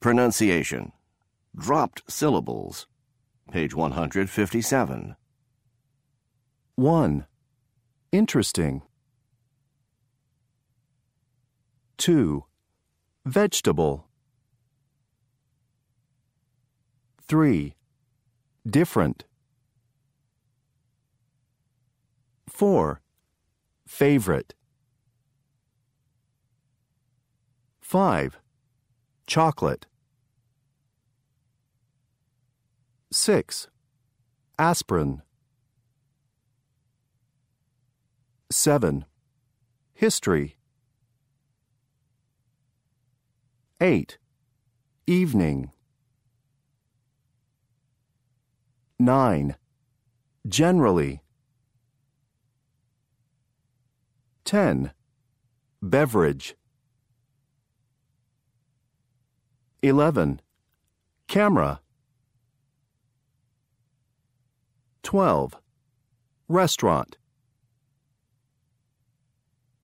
Pronunciation. Dropped syllables. Page 157. 1. Interesting. 2. Vegetable. 3. Different. 4. Favorite. 5. Chocolate. 6. Aspirin. 7. History. 8. Evening. 9. Generally. 10. Beverage. 11. Camera. 12. Restaurant.